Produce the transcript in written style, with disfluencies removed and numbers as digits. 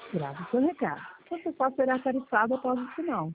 Grave seu recado. Você só será tarifado após o sinal.